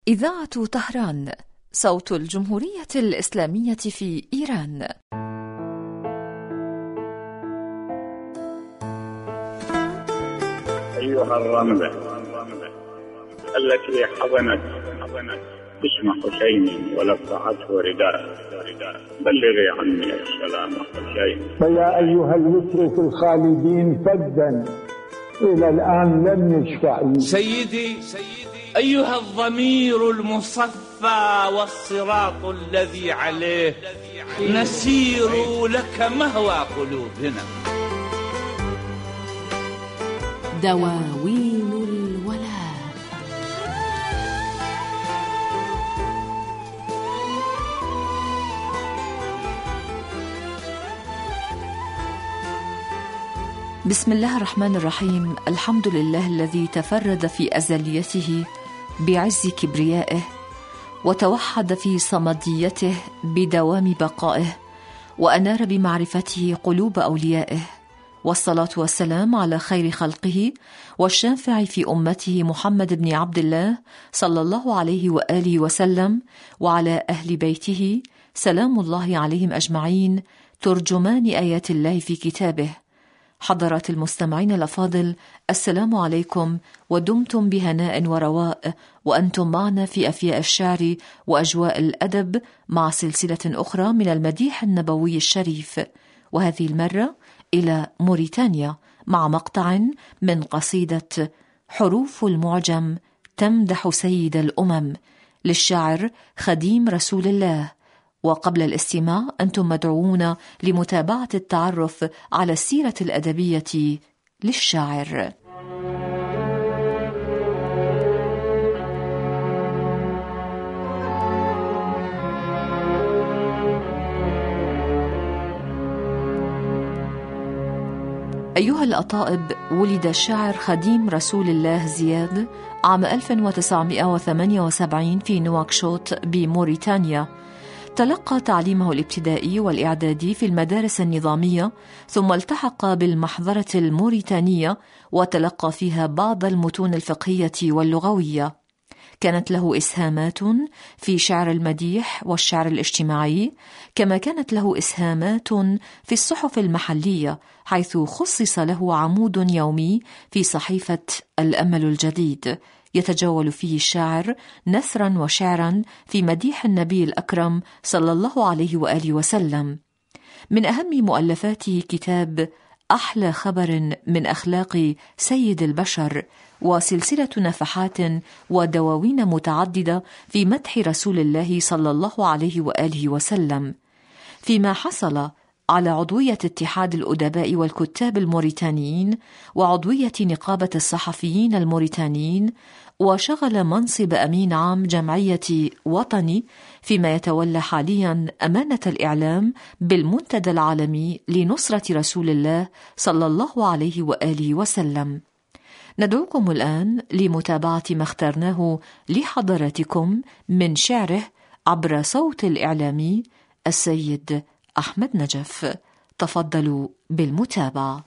إذاعة طهران، صوت الجمهورية الإسلامية في إيران. أيها الرملة التي حضنت اسم حسين ولفعته رداء، بلغي عني السلام حسين. فيا أيها الوتر في الخالدين فدا إلى الآن لم يشفع. سيدي أيها الضمير المصفى والصراط الذي عليه نسير لك مهوى قلوبنا. دواوين الولاء. بسم الله الرحمن الرحيم. الحمد لله الذي تفرد في أزليته بعز كبريائه، وتوحد في صمديته بدوام بقائه، وأنار بمعرفته قلوب أوليائه. والصلاة والسلام على خير خلقه والشافع في أمته محمد بن عبد الله صلى الله عليه وآله وسلم، وعلى أهل بيته سلام الله عليهم أجمعين، ترجمان آيات الله في كتابه. حضرات المستمعين الأفاضل، السلام عليكم، ودمتم بهناء ورواء، وأنتم معنا في أفياء الشعر وأجواء الأدب مع سلسلة أخرى من المديح النبوي الشريف، وهذه المرة إلى موريتانيا مع مقطع من قصيدة حروف المعجم تمدح سيد الأمم للشاعر خديم رسول الله. وقبل الاستماع أنتم مدعوون لمتابعة التعرف على السيرة الأدبية للشاعر. أيها الأطائب، ولد الشاعر خديم رسول الله زياد عام 1978 في نواكشوط بموريتانيا. تلقى تعليمه الابتدائي والإعدادي في المدارس النظامية، ثم التحق بالمحضرة الموريتانية وتلقى فيها بعض المتون الفقهية واللغوية. كانت له إسهامات في شعر المديح والشعر الاجتماعي، كما كانت له إسهامات في الصحف المحلية، حيث خصص له عمود يومي في صحيفة الأمل الجديد يتجول فيه الشاعر نثرا وشعرا في مديح النبي الأكرم صلى الله عليه وآله وسلم. من أهم مؤلفاته كتاب أحلى خبر من أخلاق سيد البشر، وسلسلة نفحات ودواوين متعددة في مدح رسول الله صلى الله عليه وآله وسلم. فيما حصل على عضوية اتحاد الأدباء والكتاب الموريتانيين وعضوية نقابة الصحفيين الموريتانيين، وشغل منصب أمين عام جمعية وطني، فيما يتولى حاليا أمانة الإعلام بالمنتدى العالمي لنصرة رسول الله صلى الله عليه وآله وسلم. ندعوكم الآن لمتابعة ما اخترناه لحضراتكم من شعره عبر صوت الإعلامي السيد أحمد نجف. تفضلوا بالمتابعة.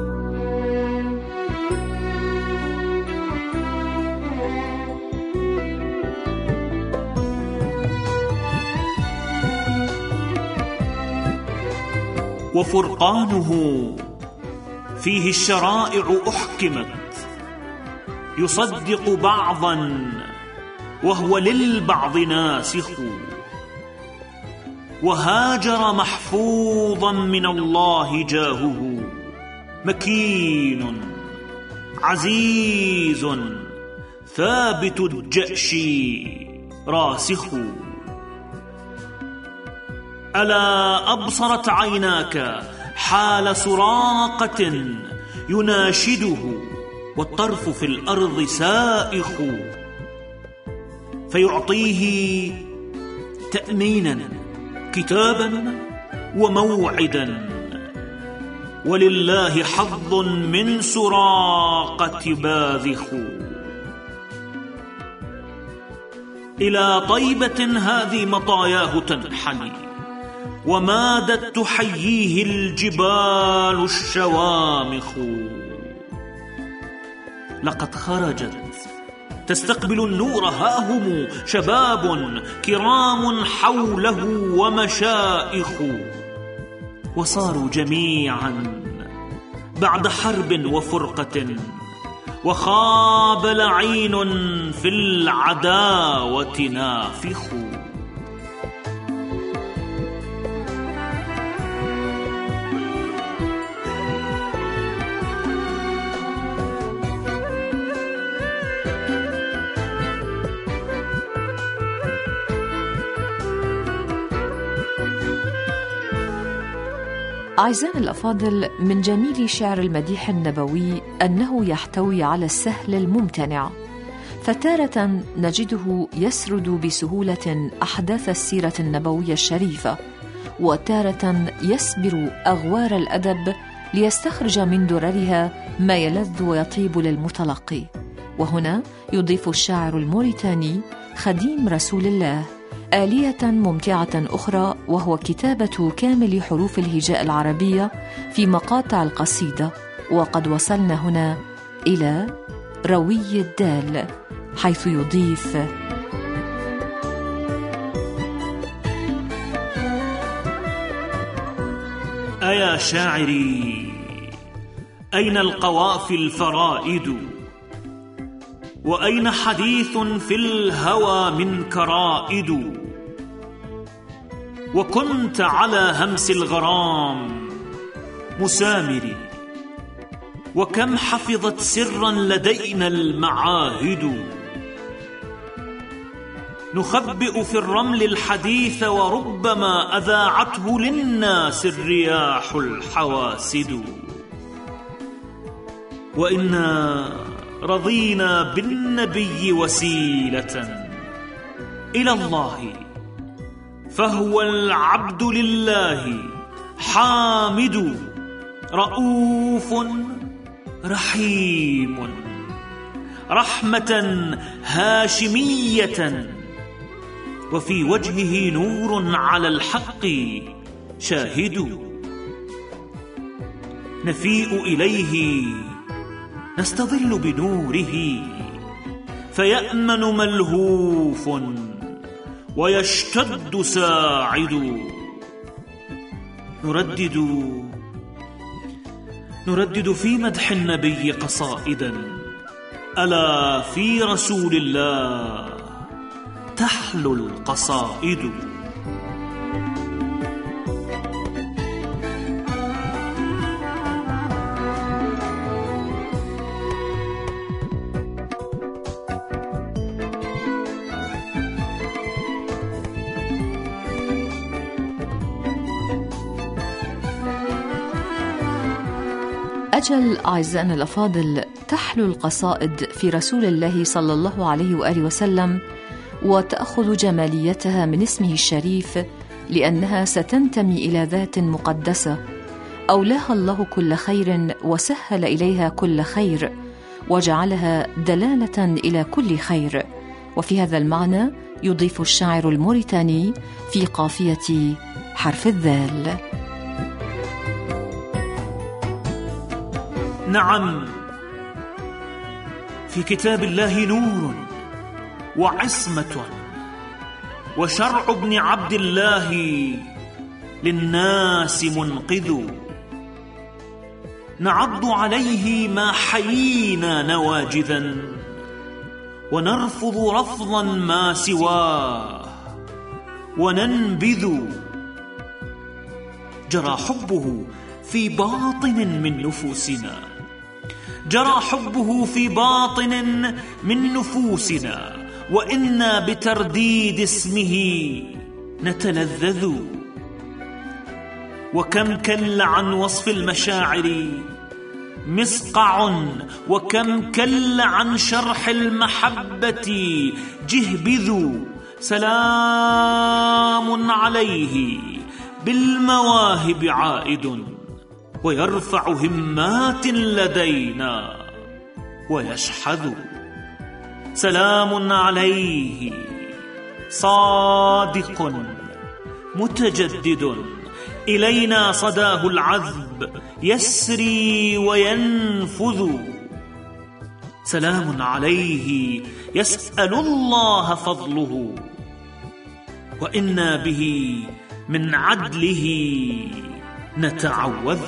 وفرقانه فيه الشرائع أحكمت، يصدق بعضا وهو للبعض ناسخ، وهاجر محفوظا من الله جاهه، مكين عزيز ثابت الجأش راسخ. ألا أبصرت عيناك حال سراقة يناشده، والطرف في الأرض سائخ، فيعطيه تأمينا كتابا وموعدا، ولله حظ من سراقة باذخ. إلى طيبة هذه مطاياه تنحني، ومادت تحييه الجبال الشوامخ. لقد خرجت تستقبل النور هاهم شباب كرام حوله ومشائخ، وصاروا جميعا بعد حرب وفرقة، وخاب لعين في العداوة نافخ. أعزائنا الأفاضل، من جميل شعر المديح النبوي أنه يحتوي على السهل الممتنع، فتارة نجده يسرد بسهولة أحداث السيرة النبوية الشريفة، وتارة يسبر أغوار الأدب ليستخرج من دررها ما يلذ ويطيب للمتلقي. وهنا يضيف الشاعر الموريتاني خديم رسول الله آلية ممتعة أخرى، وهو كتابة كامل حروف الهجاء العربية في مقاطع القصيدة. وقد وصلنا هنا إلى روي الدال، حيث يضيف: أيا شاعري أين القوافي الفرائد، وأين حديث في الهوى منك رائد، وكنت على همس الغرام مسامري، وكم حفظت سرا لدينا المعاهد، نخبئ في الرمل الحديث وربما أذاعته للناس الرياح الحواسد، وإنا رضينا بالنبي وسيلة إلى الله، فهو العبد لله حامد، رؤوف رحيم، رحمة هاشمية، وفي وجهه نور على الحق شاهد، نفيء إليه نستظل بنوره، فيأمن ملهوف ويشتد ساعد، نردد في مدح النبي قصائدا، ألا في رسول الله تحلو القصائد. أجل أعزائنا الأفاضل، تحلو القصائد في رسول الله صلى الله عليه وآله وسلم، وتأخذ جماليتها من اسمه الشريف، لأنها ستنتمي إلى ذات مقدسة أولاها الله كل خير، وسهل إليها كل خير، وجعلها دلالة إلى كل خير. وفي هذا المعنى يضيف الشاعر الموريتاني في قافية حرف الذال: نعم، في كتاب الله نور وعصمة، وشرع ابن عبد الله للناس منقذ، نعض عليه ما حيينا نواجذا، ونرفض رفضا ما سواه وننبذ، جرى حبه في باطن من نفوسنا، جرى حبه في باطن من نفوسنا، وإنا بترديد اسمه نتلذذ. وكم كل عن وصف المشاعر مسقع، وكم كل عن شرح المحبة جهبذ، سلام عليه بالمواهب عائد، ويرفع همات لدينا ويشحذ، سلام عليه صادق متجدد، إلينا صداه العذب يسري وينفذ، سلام عليه يسأل الله فضله، وإنا به من عدله نتعوذ.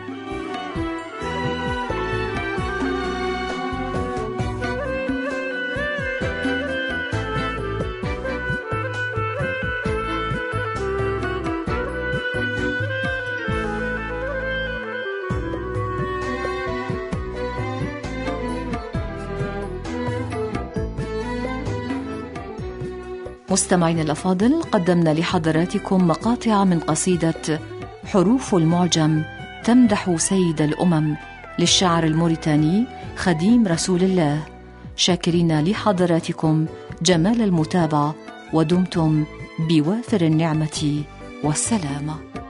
مستمعين الأفاضل، قدمنا لحضراتكم مقاطع من قصيدة حروف المعجم تمدح سيد الأمم للشاعر الموريتاني خديم رسول الله، شاكرين لحضراتكم جمال المتابعة، ودمتم بوافر النعمة والسلامة.